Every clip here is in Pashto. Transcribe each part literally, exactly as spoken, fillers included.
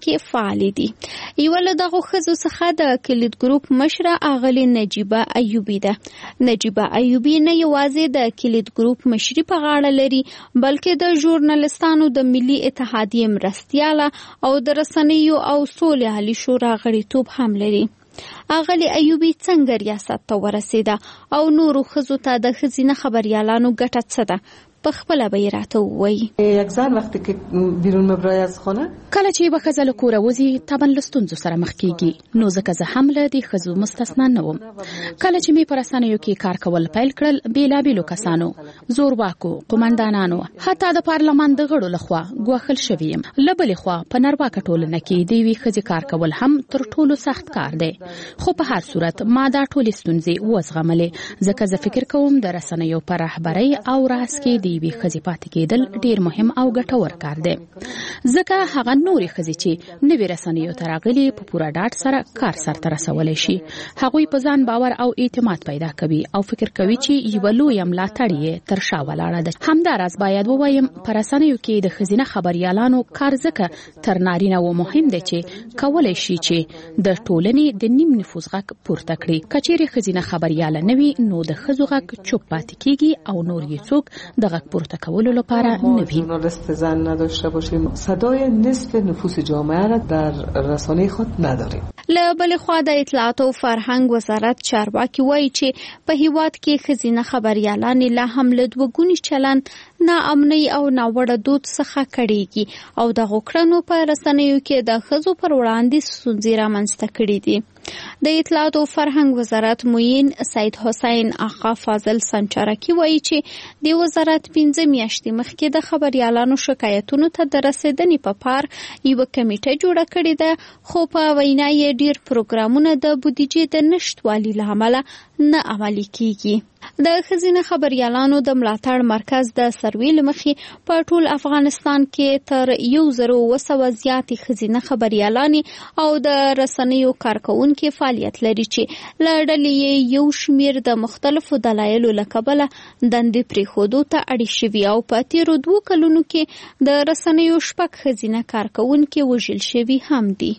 کې فعال دي. یو له دغه ښځو څخه د کلید ګروپ مشره اغلې نجیبه ایوبی ده. نجیبه ایوبی نه یوازې د کلید ګروپ مشري په غاړه لري بلکې د ژورنالستانو د ملي اتحادیې مرستیاله او د رسنیو او سولې عالی شورا غړیتوب هم لري. اغلی ایوبی څنګه ریاست ته ورسېده او نورو ښځو ته د ښځینه خبریالانو ګټه څه ده؟ په خپله به یې راته ووایي. یکزن وقتی که بیرون مبرای از خانه کله چې یوه ښځه له کوره وځي طبعا له ستونزو سره مخ کېږي، نو ځکه زه هم له دې ښځو مستثنا نه وم. کله چې مې په رسنیو کې کار کول پیل کړل، بېلابېلو کسانو، زورواکو، قومندانانو، حتی د پارلمان د غړو لخوا ګواښل شوې یم. له بلې خوا په نرواکه ټولنه کې د یوې ښځې کار کول هم تر ټولو سخت کار دی، خو په هر صورت ما دا ټولې ستونزې وزغملې، ځکه زه فکر کوم د رسنیو په رهبرۍ او راس کې د یوې ښځې پاتې کېدل ډېر مهم او ګټور کار دی، ځکه هغه نورې ښځې چې نوې رسنیو ته راغلي په پوره ډاډ سره کار سرته رسولی شي. هغوی په ځان باور او اعتماد پیدا کوي او فکر کوي چې یوه لویه ملاتړ یې تر شا ولاړه ده. همداراز باید ووایم په رسنیو کې د ښځینه خبریالانو کار ځکه تر نارینه و مهم دی چې کولی شي چې د ټولنې د نیم نفوس غږ پورته کړي. که چیرې ښځینه خبریاله نه وي نو د ښځو غږ چوپ پاتې کېږي او نور یې څوک د غږ پورته کولو لپاره نه وي. ژورنالیست زن نداشته باشیم، صدای نصف نفوس جامعه را در رسانه خود نداریم. له بلې خوا د اطلاعات او فرهنګ وزارت چارواکي وایي چې په هیواد کې ښځینه خبریالانې لا هم له دوهګوني چلند، ناامنۍ او ناوړه دود څخه کړېږي او دغو کړنو په رسنیو کې د ښځو پر وړاندې ستونزې رامنځته کړي دي. د اطلاعات او فرهنګ وزارت معین سید حسین آقا فاضل سنچرکی وایي چې د وزارت پنځه میاشتې مخکې د خبریالانو شکایتونو ته د رسیدنې په پار یوه کمیټه جوړه کړې ده، خو په وینا یې ډیر پروګرامونه د بودیجې د نشتوالي له امله نه عملي کیږي. د ښځینه خبریالانو د ملاتړ مرکز د سروې له مخې په ټول افغانستان کې تر یو زر اوه سوه زیاتې ښځینه خبریالانې او د رسنیو کارکوونکي فعالیت لري چې له ډلې یې یو شمېر د مختلفو دلایلو له کبله دندې پرېښودو ته اړ شوي او په تېرو دوو کلونو کې د رسنیو شپږ ښځینه کارکوونکي وژل شوي هم دي.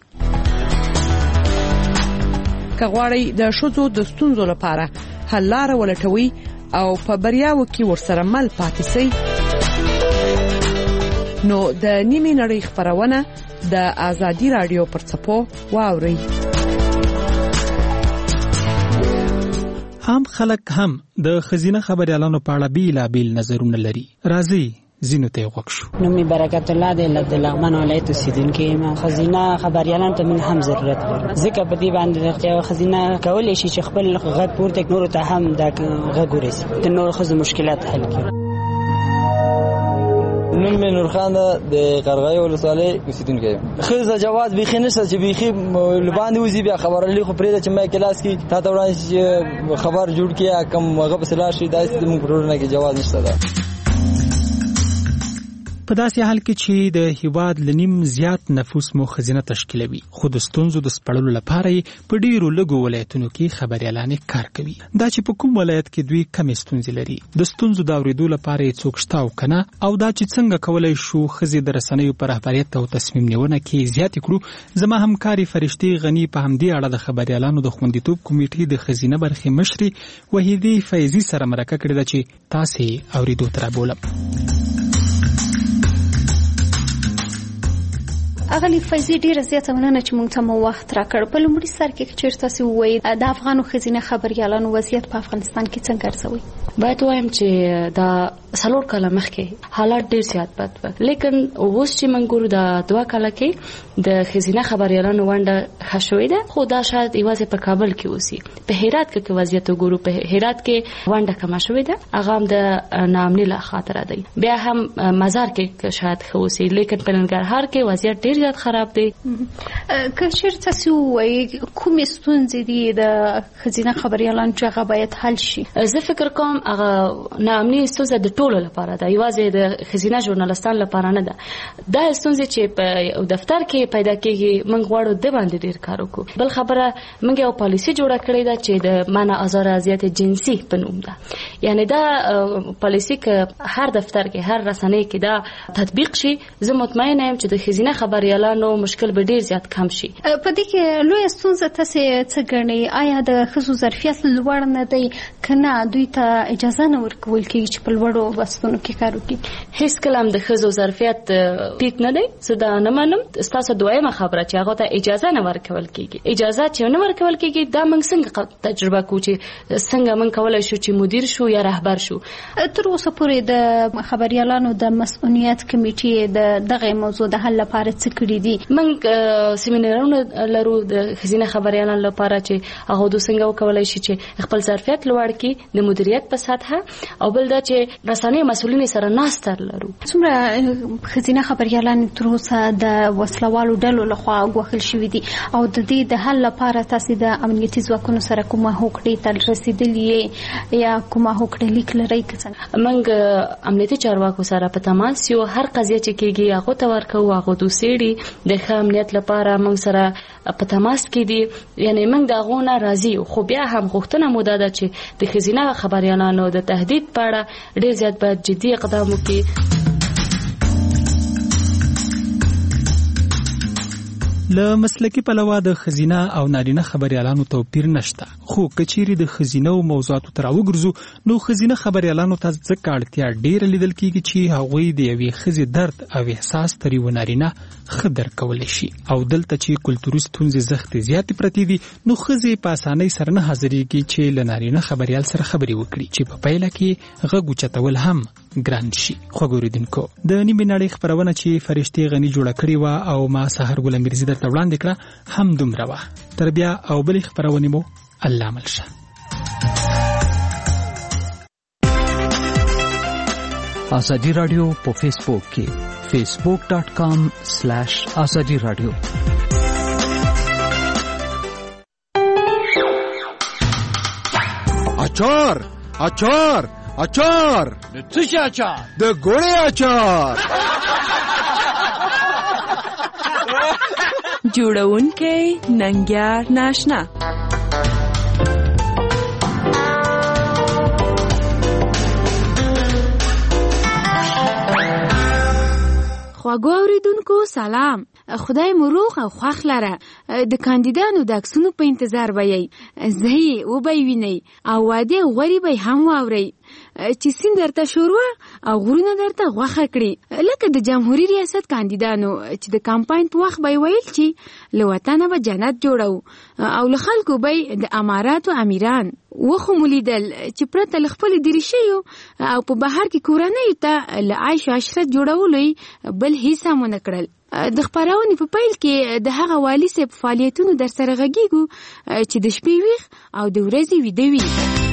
که غواړئ د ښځو د ستونزو لپاره حل لاره ولټوي او په بریاوو کې ورسره مل پاتې سئ، نو د نیمې نړۍ خپرونه د آزادي راډیو پر څپو واورئ. عام خلک هم د ښځینه خبریالانو په اړه بېلابېل نظرونه لري. راځئ زینو ته وغوږ شو. نومي برکت الله دی، له لغمان ولایت اوسېدونکی یم. ښځینه خبریالانو ته هم ضرورت لري، ځکه په دې باندې یوه ښځینه کولی شي چې خپل غږ پورته کړي، نورو ته هم دا غږ ورسي، د نورو ښځو مشکلات حل کړي. نوم مې نور خان د قرغې ولسوالۍ اوسېدونکی یم. ښځه جواز بیخي نشته چې بیخي لباندې وځي، بیا خبرلی خو پرېږده چې ما کلاس کې تا ته وړاندې چې خبر جوړ کړي کم هغه پسې لاړ شي، داسې زموږ په ټولنه کې جواز نشته ده. په داسې حال کې چې د هیواد لنیم زیات نفوس مو ښځینه تشکیلوي، خو د ستونزو د سپړلو لپاره په ډیرو لږو ولایتونو کې خبریالانې کار کوي. دا چې په کوم ولایت کې دوی کمې ستونزې لري، د ستونزو د اورېدو لپاره یې څوک شته او کنه، او دا چې څنګه کولی شو ښځې د رسنیو په رهبریت او تصمیم نیونه کې زیاتې کړو. زما همکاري فرشتې غني په همدې اړه د خبریالانو د خوندیتوب کمیټې د ښځینه برخې مشرې وحیدې فیضي سره مرکه کړې ده چې تاسې اورېدو ته رابولم. اغلی فیضي ډیره زیاته مننه چې موږ ته مو وخت راکړ. په لومړي سر کې چیرته تاسو وایي د افغانو ښځینه خبریالانو وضعیت په افغانستان کې څنګه ارزوي؟ باید وایم چې دا څلور کاله مخکې حالات ډیر زیات بد و، لیکن اوس چې موږ ګورو د دوه کاله کې د ښځینه خبریالانو ونډه ښه شوې ده، خو دا شاید یوازې په کابل کې اوسي. په هرات کې وضعیت وګورو، په هرات کې ونډه کمه شوې ده، هغه هم د ناامنۍ له خاطره دی. بیا هم مزار کې شاید ښه اوسي، لیکن په ننګرهار کې وضعیت ډیر زیات خراب دی. که چېرته تاسو ووایئ کومې ستونزې دي د ښځینه خبریالانو چې هغه باید حل شي؟ زه فکر کوم هغه ناامني ستونزه د ټولو لپاره ده، یوازې د ښځینه ژورنالستانو لپاره نه ده. دا ستونزې چې په دفتر کې پیدا کېږي موږ غواړو د باندې ډېر کار وکړو. بل خبره موږ یو پالیسي جوړه کړې ده چې د منع آزار اذیت جنسي په نوم ده. یعنی دا پالیسي که هر دفتر کې هر رسنۍ کې دا تطبیق شي، زه مطمئنه یم چې د ښځینه خبریالانو مشکل به ډېر زیات کم شي. په دې کې لویه ستونزه تاسې څه ګڼئ؟ آیا د ښځو ظرفیت لوړ نه دی که نه دوی ته اجازه نه ورکول کېږي چې په لوړو بستونو کې کار وکړي؟ هېڅکله هم د ښځو ظرفیت ټیټ نه دی. زه دا نه منم. ستاسو دویمه خبره چې هغو ته اجازه نه ورکول کېږي، اجازه چې نه ورکول کېږي دا موږ څنګه تجربه کوو چې څنګه موږ کولی شو چې مدیر شو یا رهبر شو. تر اوسه پورې د خبریالانو د مسؤلیت کمیټې د دغه موضوع د حل لپاره څه کړي دي؟ موږ سیمینارونه لرو د ښځینه خبریالانو لپاره چې هغه دوی څنګه وکولای شي چې خپل ظرفیت لوړ کړي د مدیریت په سطحه، او بل دا چې رسنۍ مسؤلین سره ناستر لرو. څومره ښځینه خبریالان تر اوسه د وسلوالو ډلو لخوا ګوښل شوي دي او د دې د حل لپاره تاسې د امنیتي ځواکونو سره کومه هوکړې ته رسېدلي یا کومه هوکړه لیک لرئ که څنګه؟ موږ امنیتي چارواکو سره په تماس یو. هر قضیه چې کېږي هغو ته ورکوو، هغو دوی څېړي، د ښه امنیت لپاره موږ سره په تماس کې دي. یعنی موږ د هغو نه راضي یو، خو بیا هم غوښتنه مو دا ده چې د ښځینه خبریالانو د تهدید په اړه ډېر زیات باید جدي اقدام وکړي. له مسلکي پلوه د ښځینه او نارینه خبریالانو توپیر نشته، خو که چیرې د ښځینهو موضوعاتو ته راوګرځو نو ښځینه خبریالانو ته ځکه اړتیا ډېره لیدل کېږي چې هغوی د یوې ښځې درد او احساس تر یوه نارینه ښه درک کولی شي. او دلته چې کلتوري ستونزې زښتې زیاتې پرتې دي نو ښځې په اسانۍ سره نه حاضرېږي چې له نارینه خبریال سره خبرې وکړي، چې په پیله کې غږ اوچتول هم ګران شي. خوږ اورېدونکو، د نیمې نړۍ خپرونه چې فرشتې غني جوړه کړې وه او ما سحر ګل میرزي درته وړاندې کړه هم دومره وه. تر بیا او بلې خپرونې مو الله مل شه. آزادی رادیو په فیسبوک کې فیسبوک ډاٹ کام سلیش آزادی رادیو. اچار اچار اچار د څه شي اچار؟ د ګوړې اچار. جوړونکی ننګیار ناشنا. خواږو اوریدونکو سلام، خدای مو روغ او خوښ لره. د کاندیدانو د عکسونو په انتظار به یې زه یې وبه یې وینئ او وعدې غورې به یې هم واورئ چې سیند درته شوروا او غرونه درته غوښه کړي، لکه د جمهوریت ریاست کاندیدانو چې د کمپاین په وخت به یې ویل چې له وطنه به جنت جوړو او له خلکو به یې د اماراتو امیران. وخو مو لیدل چې پرته له خپلې دریشیو او په بهر کې کورنیو ته له عیش و عشرت جوړولو یې بل هیڅ هم ونه کړل. د خپرونې په پیل کې د هغه والي صاحب فعالیتونو در سره غږیږو چې د شپې ویښ او د ورځې ویده وي.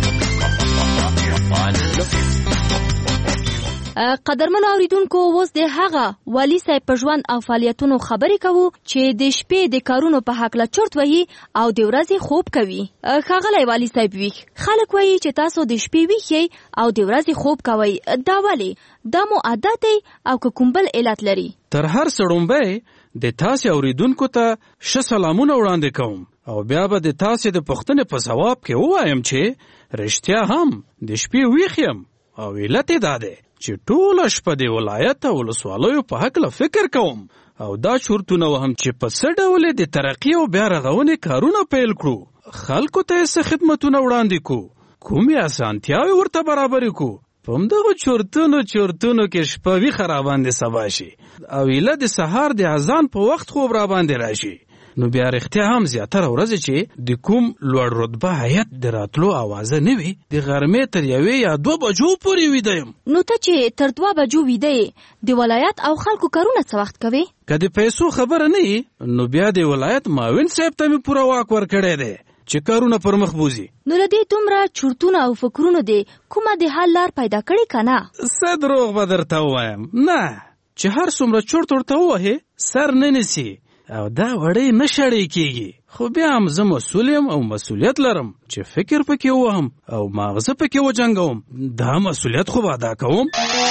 قدرمن اوریدونکو، اوس د هغه والي صاحب په ژوند او فعالیتونو خبرې کوو چې د شپې د کارونو په هکله چرت وایي او د ورځې خوب کوي. ښاغلی والي صاحب ویښ، خلک وایي چې تاسو د شپې ویښ یئ او د ورځې خوب کوئ، دا ولې؟ دا مو عادت دی او که کوم بل علت لري؟ تر هر څه وړاندې د تاسې اوریدونکو ته ښه سلامونه وړاندې کوم او بیا به د تاسې د پوښتنې په ځواب کې ووایم چې رښتیا هم د شپې ویښ یم او علت یې دا دی چې ټوله شپه د ولایت او ولسوالیو په هکله فکر کوم او دا چورتونه وهم چې په څه ډول د ترقي او بیا رغونې کارونه پیل کړو، خلکو ته څه خدمتونه وړاندې کړو، کومې اسانتیاوې ورته برابرې کړو. په همدغو چورتونو چورتونو کې شپه ویښه راباندې سبا شي او ایله د سهار د اذان په وخت خوب راباندې راشي، نو بیا رښتیا هم زیاتره ورځې چې د کوم لوړ رتبه هیات د راتلو اوازه نه وي، د غرمې تر یوې یا دوه بجو پورې ویده یم. نو ته چې تر دوه بجو ویده یې، د ولایت او خلکو کارونه څه وخت کوې؟ که د پیسو خبره نه وي نو بیا د ولایت معاون صاحب ته مې پوره واک ورکړی دی چې کارونه پر مخ بوزي. نو له دې دومره چورتونه او فکرونو دې کومه د حل لار پیدا کړې که نه؟ څه دروغ به درته ووایم؟ نه، چې هر څومره چورت ورته ووهې سر نه نیسي، او دا وړې نه شړې کیږي. خو بیا هم زه مسؤل یم او مسؤلیت لرم چې فکر پکې وهم او ماغزه پکې وجنګوم. دا مسؤلیت خو به ادا کوم.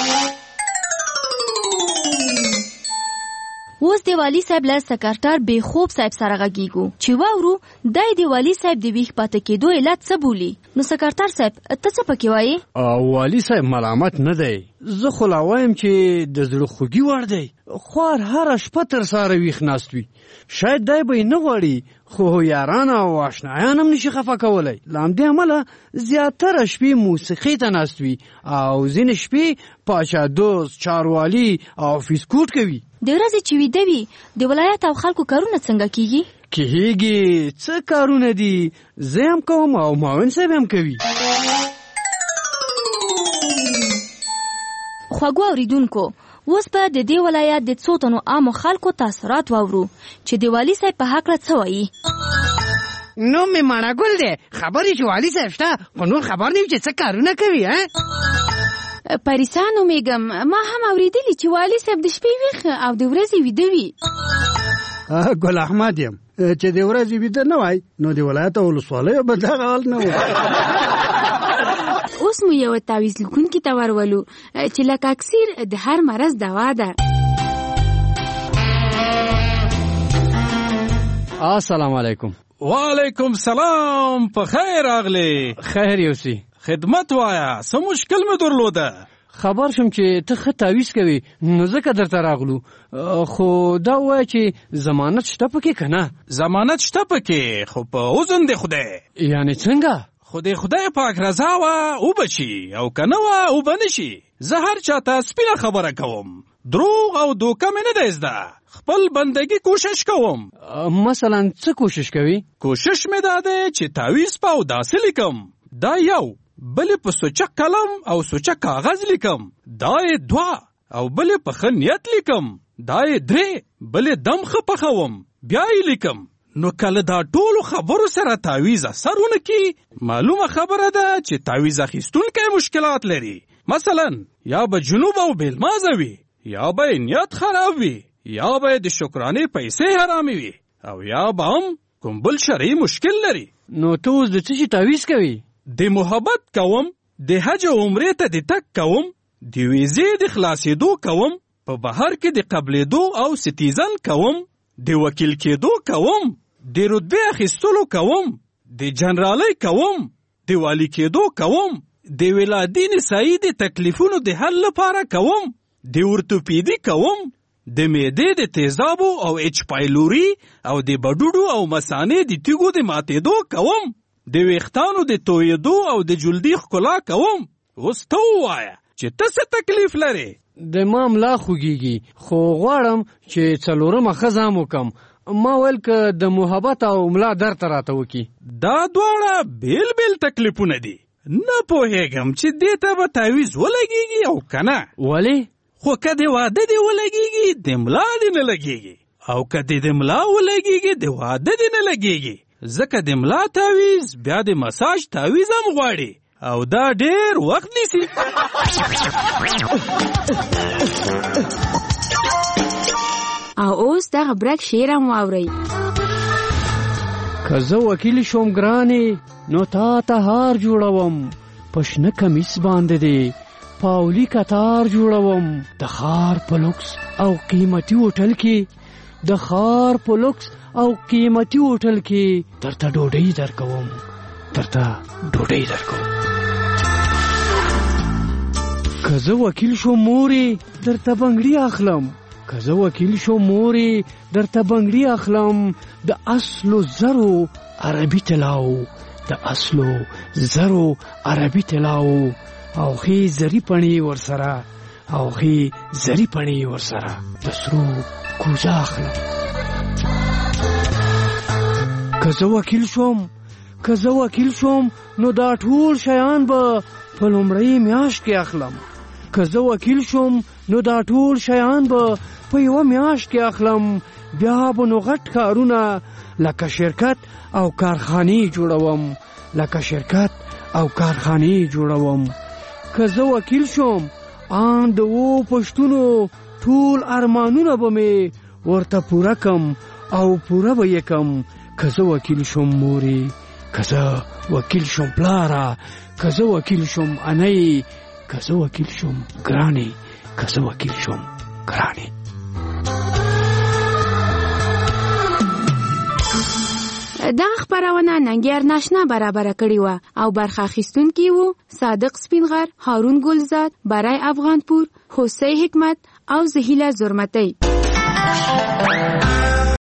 اوس د والی صاحب له سکرټر بې خوب صاحب سره غږیږو چې واورو دای د والی صاحب د ویښ پاتې کېدو علت څه بولي. نو سکرټر صاحب ته څه پکې وایي؟ والی صاحب ملامت نه دی، زه خو لا وایم چې د زړه خوږي وړ دی. خوار هره شپه تر ساره ویښ ناست وي. شاید دی به یې نه غواړي خو یاران او آشنایان هم نشي خفه کولی. له همدې امله زیاتره شپې موسیقۍ ته ناست وي او ځینې شپې پاچا دوست، چاروالي او فیسکوټ کوي. د ورځې چې ویده وي د ولایت او خلکو کارونه څنګه کیږي؟ کیږي، څه کارونه دي، زه هم کوم او معاون صاحب هم کوي. خواږو اوریدونکو، اوس به د دې ولایت د څو تنو عامو خلکو تاثرات واورو چې د والي صاحب په هکله څه وایي. نو مې مانا ګل دی، خبرې چې والي صاحب شته خو نور خبر نه وي چې څه کارونه کوي. پریسانو میګم، ما هم اوریدلی چې والي صاحب د شپې ویښ او د ورځې ویده وي. ګل احمد یم، چې د ورځې ویده نه وای نو د ولایت او ولسوالیو به دغه حال نه و. اوس مو یو تعویض لیکونکي ته ورولو چې لکه اکسیر د هر مرض دوا ده. السلام علیکم. وعلیکم سلام. په خیر راغلی. خیر یوسی. خدمت وایا، څه مشکل مې درلوده؟ خبر شم چې ته ښه تعویض کوي نو ځکه درته راغلو. خو دا ووایه چې ضمانت شته پکې که نه؟ ضمانت شته پکې، خو په اذن د خدای. یعنې څنګه؟ خو د خدای پاک رضا وه اوبه شي او که نه وه اوبه نه شي. زه هر چاته سپینه خبره کوم، دروغ او دوکه مې نه دی زده. خپل بندگی کوشش کوم. مثلا څه کوشش کوي؟ کوشش مې دا دی چې تعویض په اوداسه لیکم. دا یو، بلې په سوچک قلم او سوچک کاغذ لیکم. دا یې دوه، او بلې په ښه نیت لیکم. دا یې درې، بلې دم ښه پخوم بیا یې لیکم. نو کله دا ټولو خبرو سره تعویض اثر ونه کي، معلومه خبره ده چې تعویض اخیستونکی مشکلات لري. مثلا یا به جنوب او بیلمازه وي، یا به نیت خراب وي، یا به د شکرانې پیسې حرامې وي، او یا به هم کوم بل شرعي مشکل لري. نو ته اوس د څه شي تعویض کوي؟ د محبت کوم، د حج او عمرې ته د تګ کوم، د ویزې د خلاصېدو کوم، په بهر کې د قبلېدو او سټیزن کوم، د وکیل کېدو کوم، د رتبې اخیستلو کوم، د جنرالۍ کوم، د والی کېدو کوم، د ولادي نسایي د تکلیفونو د حل لپاره کوم، د ورتوپیدي کوم، د معدې د تیزابو او اچ پایلوري او د بډوډو او مثانې د تیږو د ماتېدو کوم، د ویښتانو د تویېدو او د جلدي ښکلا کوم. اوس ته ووایه چې ته څه تکلیف لرې؟ د ما ملا خوږیږي خو غواړم چې څلورمه ښځه هم وکړم. ما ویل که د محبت او ملا درد راته وکړي. دا دواړه بیل بیل تکلیفونه دي. نه پوهېږم چې دې ته به تعویض ولګېږي او که نه. ولې؟ خو که د واده دې ولګېږي د ملا دې نه لګېږي، او که دې د ملا ولګېږي د واده دې نه لګېږي. ځکه د ملا تعویض بیا د مساج تعویض هم غواړي او دا ډېر وخت نیسي. او اوس دغه برک شعر هم واورئ. که زه وکیل شوم ګرانې نو تا ته هار جوړوم، په شنه کمیس باندې دی پاولی کتار جوړوم. د ښار په لوکس او قیمتي هوټل کې، د ښار په لوکس او قیمتي هوټل کې درته ډوډۍ درکوم، درته ډوډۍ درکوم. که زه وکیل شوم مورې درته بنګړي اخلم، که زه وکیل شوم مورې درته بنګړي اخلم. د اصلو زرو عربي طلاو، د اصلو زرو عربي طلاو، او خې زری پڼې ورسره، او خې زری پڼې ورسره د سرو کوزه اخلم. که زه وکیل شوم، که زه وکیل شوم نو دا ټول شیان به په لومړۍ میاشت کې اخلم. که زه وکیل شوم نو دا ټول شیان به په یوه میاشت کې اخلم. بیا به نو غټ کارونه لکه شرکت او کارخانې جوړوم، لکه شرکت او کارخانې جوړوم. که زه وکیل شوم آن د و پښتونو ټول ارمانونه به مې ورته پوره کم، او پوره به یې کم که زه وکیل شم مورې که زه وکیل شم پلاره که زه وکیل شم انۍ که زه وکیل شم ګرانې که زه وکیل شم ګرانې. دا خبرونه ننګیار ناشنا برابر کړی و او برخه اخیستونکي وو صادق سپینغر، هارون ګلزاد، برای افغانپور، حسین حکمت او زهیله زرمتی.